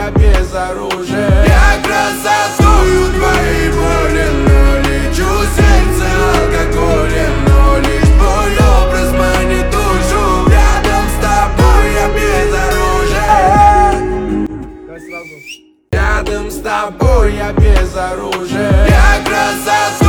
я без оружия. Я красотую твои боли, но лечу сердце алкоголем. Но лишь твой образ манит душу. Рядом с тобой я без оружия. Рядом с тобой я без оружия. Я красота.